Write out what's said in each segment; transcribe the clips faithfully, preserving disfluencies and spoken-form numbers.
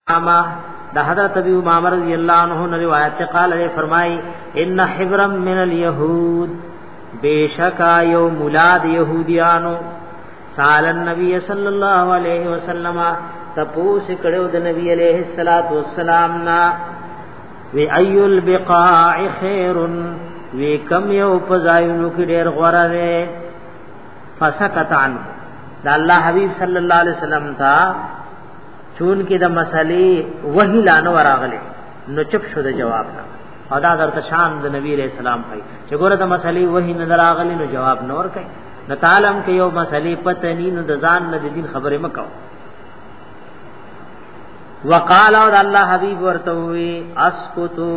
اما دا حضرت ابی امامہ رضی اللہ عنہ نے روایت سے قال نے فرمائی ان حبرا من اليهود بیشکا یو مولاد یہودیانو سال النبی صلی اللہ علیہ وسلم تپوس کڑو د نبی علیہ الصلوۃ والسلام نا وی ای البقاع خیر وی کم یو پزایونو کی ډیر غوړه ده فسکت عنه دا الله حبیب صلی اللہ علیہ وسلم تا چون کې د مسلې وحی لانه وراغله نو چپ شو د جواب نه ادا درته شان د نبی علیہ السلام کوي چې ګوره د مسلې وحی نه دراغله نو جواب نور کوي نو تعلم کې یو مسلې پته ني نو د ځان نه د دین خبره مکو وقال او الله حبیب ورته وی اسکتو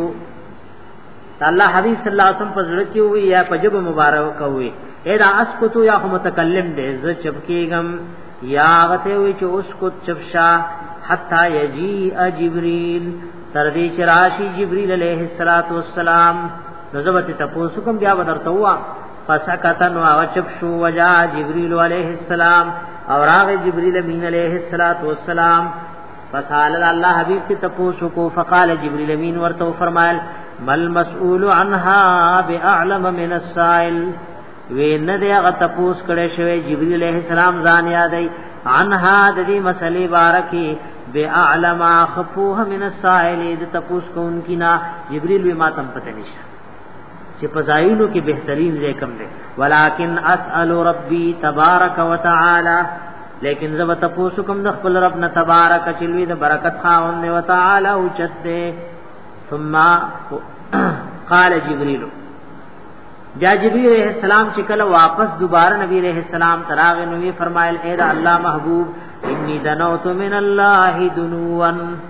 الله حبیب صلی الله علیه وسلم په ضرورت وی یا په جب مبارک وی اے دا اسکتو یا متکلم دې ز چپکیګم یا غته وی چې اسکت چپشا حتا یجی جبريل تر دې چې راشي جبريل علیہ الصلوۃ والسلام نزبت تپوس کوم بیا ودرته وا فسکتن وا چپ شو وجا جبريل علیہ السلام اور هغه جبريل امین علیہ الصلوۃ والسلام فسال الله حبیب کی تپوس کو فقال جبريل امین ورته فرمایل مل مسئول عنها باعلم من السائل وین دې هغه تپوس کړي شوی جبريل علیہ السلام ځان یادای عنها د دې مسلې بارکی باعلم خفوه من السائل د تپوس کوونکی نا جبريل وی ماتم پته نشه چې پزایلو کې بهترین ځای کم دی ولکن اسال ربي تبارک وتعالى لیکن زب تپوس کوم د خپل رب نه تبارک چلوي د برکت خاوند او تعالی او چته ثم قال جبريل بیا جبريل علیہ السلام چې کله واپس دوباره نبی علیہ السلام تراغ نو فرمایل اے دا الله محبوب انی دنوت من الله دنوا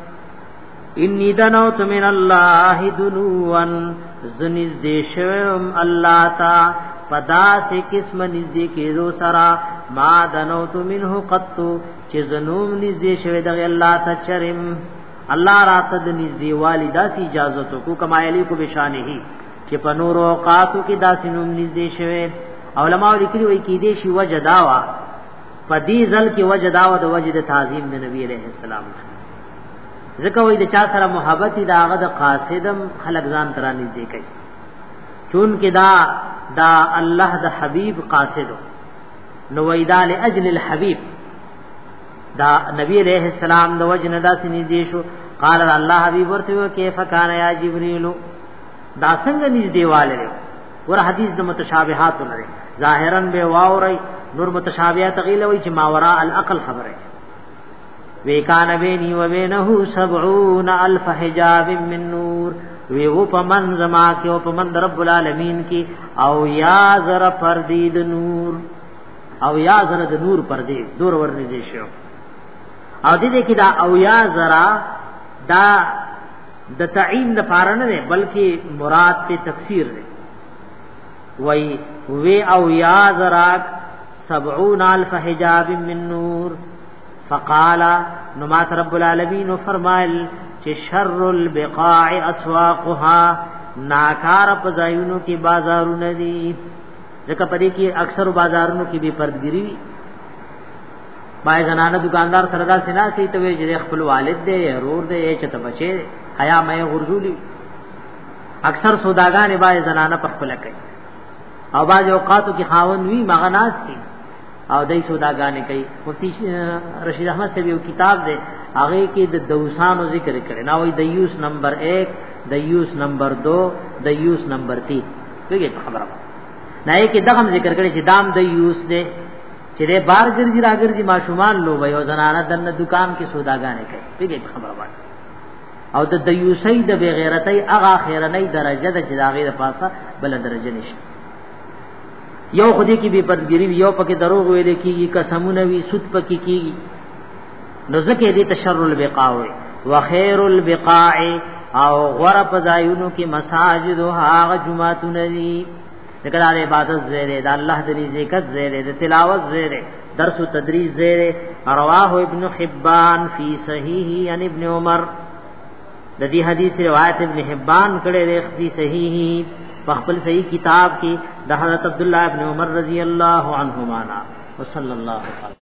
انی دنوت من الله دنوا زنیز دیشم الله تا پدا سے قسم نزدې کېدو سرا ما دنوت منه قط چې زنوم نزدې شوی د الله ته چرم الله راته د نزدې والدا سی اجازه کو کما علی کو بشانه چې په نور اوقاتو کې داسې نوم نږدې شوی علماء لیکلي وي کې دې شی وجداوا په دې ځل کې وجداوا د وجد تعظیم د نبی عليه السلام ځکه وي د چا سره محبت دا هغه د قاصدم خلق ځان تر نږدې کوي چون کې دا دا الله د حبيب قاصدو نو وېدا لاجل الحبيب دا نبی عليه السلام د وجنه داسې نږدې شو قال الله حبيب ورته کیف کان یا جبريل دا څنګه نږدې والے ور حدیث د متشابهات لري ظاهرا به واوري نور متشابهات غیله وي چې ماورا العقل خبره وی کان بیني و بینه سبعون الف حجاب من نور وی او پمن زما کې او پمن رب العالمین کې او یا زر پردید نور او یا زر د نور پردې دور ورنږدې شو او دې کې دا او یا زرا دا د تعین د پارانه نه بلکې مراد ته تفسیر دی وای وی او یا زراک سبعون الف حجاب من نور فقال نمات رب العالمین فرمایل چې شر البقاع اسواقها ناکار پزایونو کې بازارونه دي ځکه پدې کې اکثر بازارونو کې بے پردګری بای زنانه دکاندار سره دا سنا سي ته وی چې خپل والد دی ورور دی چې ته بچي حیا مې غرزولی اکثر سوداګان بای زنانه په خپل کوي او باز اوقاتو کې خاون وی مغناس دي او دای سوداګان کوي مفتی رشید احمد سے یو کتاب دی هغه کې د دوسانو ذکر کړي نو وی دیوس نمبر ایک دیوس نمبر دو دیوس نمبر تین دغه خبره نه کې دغه ذکر کړي چې دام دیوس دی چې دې بار ګرځي راګرځي ماشومان لو وي او زنانه دنه دکان کې سوداګانې کوي دغه خبره وایي او د دیوسی د بغیرتی اغا خیرنی درجه د چې داغې د پاسه بل درجه نشي یو خودی کی بے پردګری یو پکې دروغ ویل کیږي قسمونه وی سود پکې کیږي نو ځکه دې تشر البقاع وخير البقاع او غره پزایونو کې مساجد او هغه جمعهتون دي ذکر عبادت زیره د الله د ذکر زیره د تلاوت زیره درس او تدریس زیره رواه ابن حبان فی صحیح عن ابن عمر د دې حدیث روایت ابن حبان کړه لري صحیح په خپل صحیح کتاب کې د حضرت عبد الله ابن عمر رضی الله عنهما وصلی الله علیه